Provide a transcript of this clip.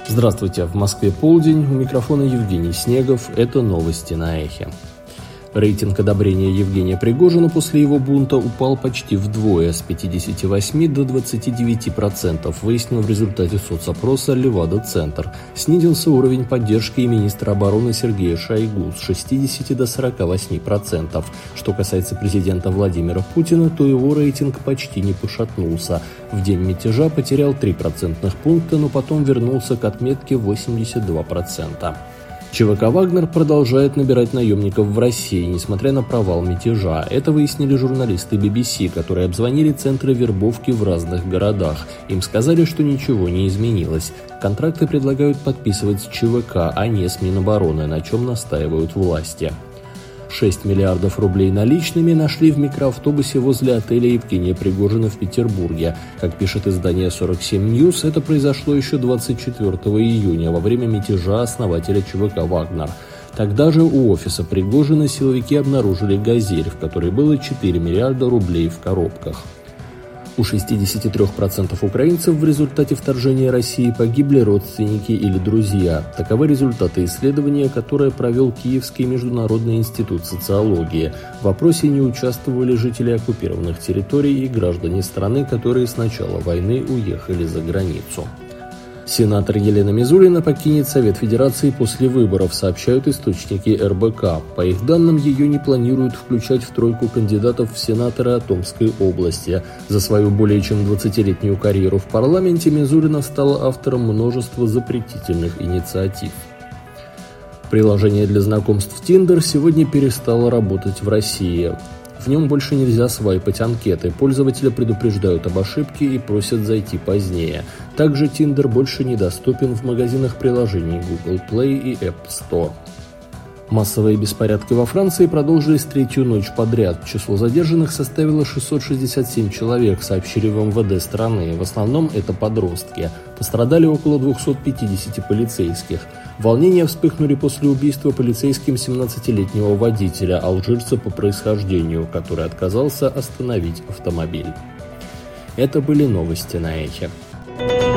Здравствуйте, в Москве полдень, у микрофона Евгений Снегов, это новости на Эхе. Рейтинг одобрения Евгения Пригожина после его бунта упал почти вдвое, с 58 до 29%, выяснил в результате соцопроса Левада-Центр. Снизился уровень поддержки и министра обороны Сергея Шойгу с 60 до 48%. Что касается президента Владимира Путина, то его рейтинг почти не пошатнулся. В день мятежа потерял 3 процентных пункта, но потом вернулся к отметке 82%. ЧВК «Вагнер» продолжает набирать наемников в России, несмотря на провал мятежа. Это выяснили журналисты BBC, которые обзвонили центры вербовки в разных городах. Им сказали, что ничего не изменилось. Контракты предлагают подписывать с ЧВК, а не с Минобороны, на чем настаивают власти. 6 миллиардов рублей наличными нашли в микроавтобусе возле отеля Евгения Пригожина в Петербурге. Как пишет издание 47 News, это произошло еще 24 июня во время мятежа основателя ЧВК «Вагнер». Тогда же у офиса Пригожина силовики обнаружили «Газель», в которой было 4 миллиарда рублей в коробках. У 63% украинцев в результате вторжения России погибли родственники или друзья. Таковы результаты исследования, которое провел Киевский международный институт социологии. В опросе не участвовали жители оккупированных территорий и граждане страны, которые с начала войны уехали за границу. Сенатор Елена Мизулина покинет Совет Федерации после выборов, сообщают источники РБК. По их данным, ее не планируют включать в тройку кандидатов в сенаторы от Омской области. За свою более чем 20-летнюю карьеру в парламенте Мизулина стала автором множества запретительных инициатив. Приложение для знакомств Tinder сегодня перестало работать в России. В нем больше нельзя свайпать анкеты, пользователя предупреждают об ошибке и просят зайти позднее. Также Tinder больше недоступен в магазинах приложений Google Play и App Store. Массовые беспорядки во Франции продолжились третью ночь подряд. Число задержанных составило 667 человек, сообщили в МВД страны. В основном это подростки. Пострадали около 250 полицейских. Волнения вспыхнули после убийства полицейским 17-летнего водителя, алжирца по происхождению, который отказался остановить автомобиль. Это были новости на Эхе.